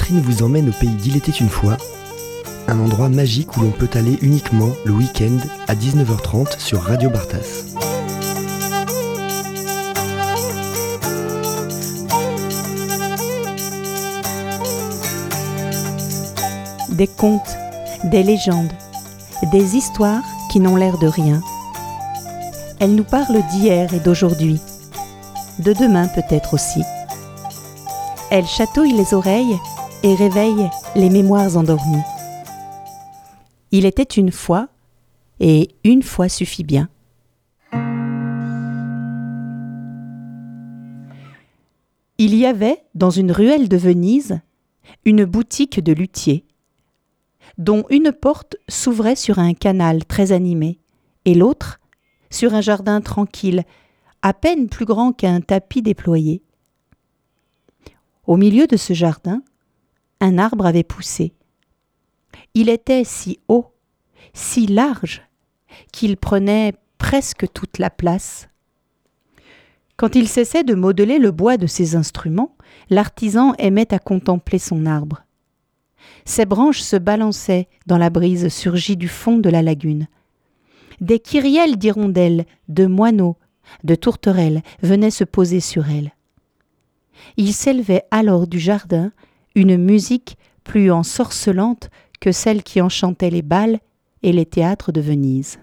Catherine vous emmène au pays d'Il était une fois, un endroit magique où l'on peut aller uniquement le week-end à 19h30 sur Radio Bartas. Des contes, des légendes, des histoires qui n'ont l'air de rien. Elles nous parlent d'hier et d'aujourd'hui, de demain peut-être aussi. Elles chatouillent les oreilles et réveillent les mémoires endormies. Il était une fois, et une fois suffit bien. Il y avait, dans une ruelle de Venise, une boutique de luthier, dont une porte s'ouvrait sur un canal très animé, et l'autre sur un jardin tranquille, à peine plus grand qu'un tapis déployé. Au milieu de ce jardin, un arbre avait poussé. Il était si haut, si large, qu'il prenait presque toute la place. Quand il cessait de modeler le bois de ses instruments, l'artisan aimait à contempler son arbre. Ses branches se balançaient dans la brise surgie du fond de la lagune. Des kyrielles d'hirondelles, de moineaux, de tourterelles venaient se poser sur elles. Il s'élevait alors du jardin une musique plus ensorcelante que celle qui enchantait les bals et les théâtres de Venise.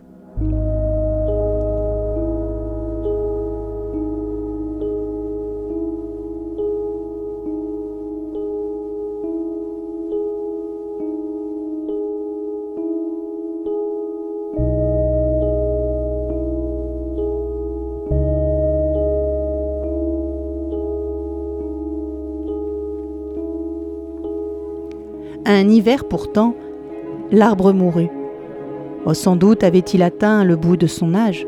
Un hiver pourtant, l'arbre mourut. Sans doute avait-il atteint le bout de son âge.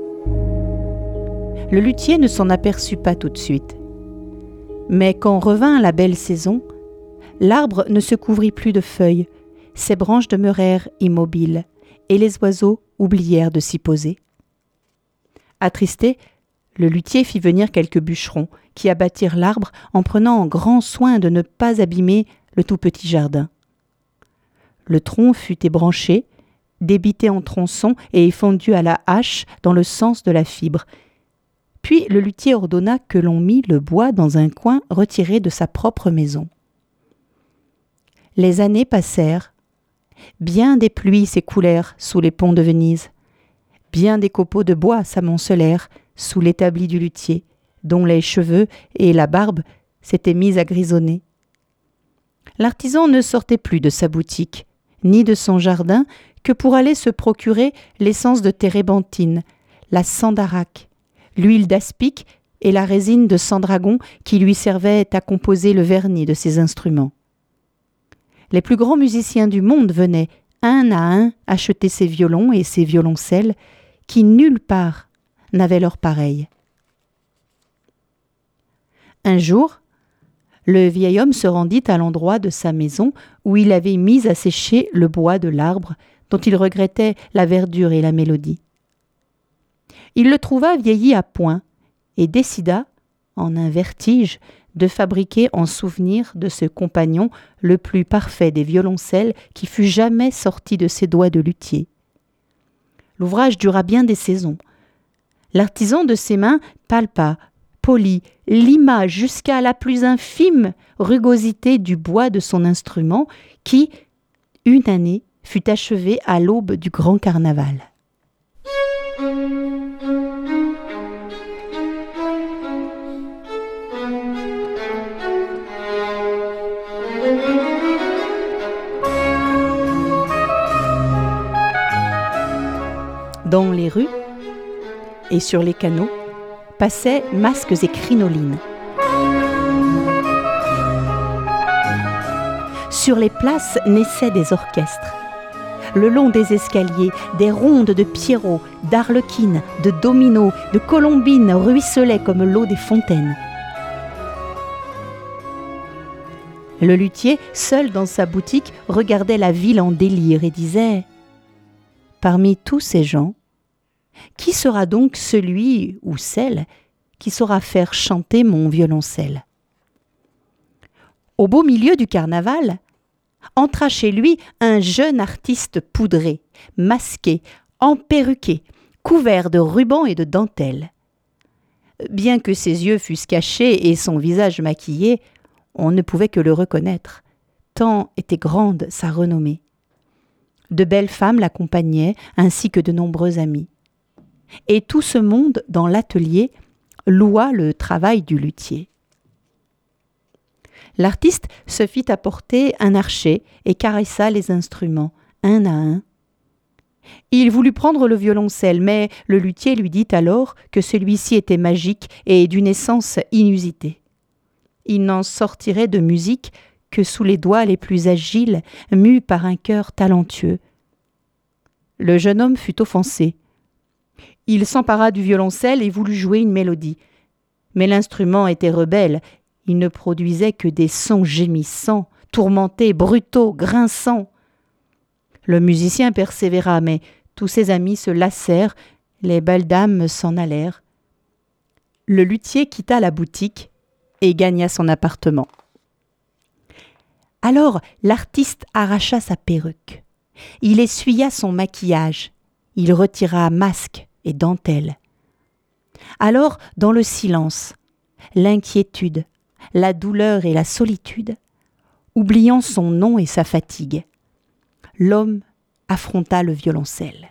Le luthier ne s'en aperçut pas tout de suite. Mais quand revint la belle saison, l'arbre ne se couvrit plus de feuilles, ses branches demeurèrent immobiles, et les oiseaux oublièrent de s'y poser. Attristé, le luthier fit venir quelques bûcherons qui abattirent l'arbre en prenant grand soin de ne pas abîmer le tout petit jardin. Le tronc fut ébranché, débité en tronçons et fendu à la hache dans le sens de la fibre. Puis le luthier ordonna que l'on mît le bois dans un coin retiré de sa propre maison. Les années passèrent. Bien des pluies s'écoulèrent sous les ponts de Venise. Bien des copeaux de bois s'amoncelèrent sous l'établi du luthier, dont les cheveux et la barbe s'étaient mis à grisonner. L'artisan ne sortait plus de sa boutique, ni de son jardin, que pour aller se procurer l'essence de térébenthine, la sandaraque, l'huile d'aspic et la résine de sandragon qui lui servait à composer le vernis de ses instruments. Les plus grands musiciens du monde venaient, un à un, acheter ses violons et ses violoncelles, qui nulle part n'avaient leur pareil. Un jour, le vieil homme se rendit à l'endroit de sa maison où il avait mis à sécher le bois de l'arbre dont il regrettait la verdure et la mélodie. Il le trouva vieilli à point et décida, en un vertige, de fabriquer en souvenir de ce compagnon le plus parfait des violoncelles qui fût jamais sorti de ses doigts de luthier. L'ouvrage dura bien des saisons. L'artisan de ses mains palpa, polit, lima jusqu'à la plus infime rugosité du bois de son instrument qui, une année, fut achevé à l'aube du grand carnaval. Dans les rues et sur les canaux passaient masques et crinolines. Sur les places naissaient des orchestres. Le long des escaliers, des rondes de pierrots, d'arlequines, de dominos, de colombines ruisselaient comme l'eau des fontaines. Le luthier, seul dans sa boutique, regardait la ville en délire et disait « Parmi tous ces gens, qui sera donc celui ou celle qui saura faire chanter mon violoncelle ?» Au beau milieu du carnaval, entra chez lui un jeune artiste poudré, masqué, emperruqué, couvert de rubans et de dentelles. Bien que ses yeux fussent cachés et son visage maquillé, on ne pouvait que le reconnaître, tant était grande sa renommée. De belles femmes l'accompagnaient, ainsi que de nombreux amis. Et tout ce monde, dans l'atelier, loua le travail du luthier. L'artiste se fit apporter un archet et caressa les instruments, un à un. Il voulut prendre le violoncelle, mais le luthier lui dit alors que celui-ci était magique et d'une essence inusitée. Il n'en sortirait de musique que sous les doigts les plus agiles, mus par un cœur talentueux. Le jeune homme fut offensé. Il s'empara du violoncelle et voulut jouer une mélodie. Mais l'instrument était rebelle, il ne produisait que des sons gémissants, tourmentés, brutaux, grinçants. Le musicien persévéra, mais tous ses amis se lassèrent, les belles dames s'en allèrent. Le luthier quitta la boutique et gagna son appartement. Alors l'artiste arracha sa perruque. Il essuya son maquillage. Il retira masque et dentelle. Alors, dans le silence, l'inquiétude, la douleur et la solitude, oubliant son nom et sa fatigue, l'homme affronta le violoncelle.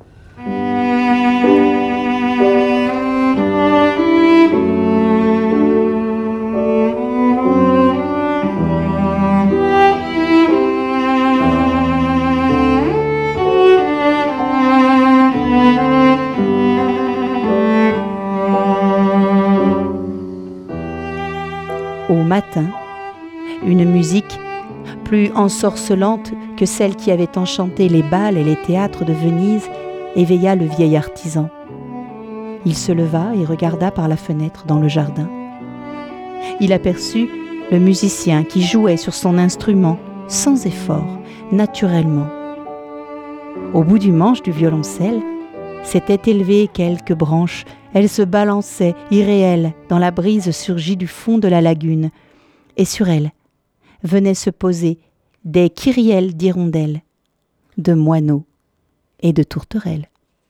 Au matin, une musique plus ensorcelante que celle qui avait enchanté les bals et les théâtres de Venise éveilla le vieil artisan. Il se leva et regarda par la fenêtre dans le jardin. Il aperçut le musicien qui jouait sur son instrument sans effort, naturellement. Au bout du manche du violoncelle, s'étaient élevées quelques branches. Elles se balançaient, irréelles, dans la brise surgie du fond de la lagune. Et sur elles venaient se poser des kyrielles d'hirondelles, de moineaux et de tourterelles.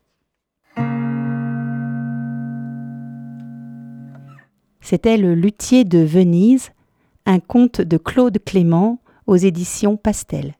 C'était Le Luthier de Venise, un conte de Claude Clément aux éditions Pastel.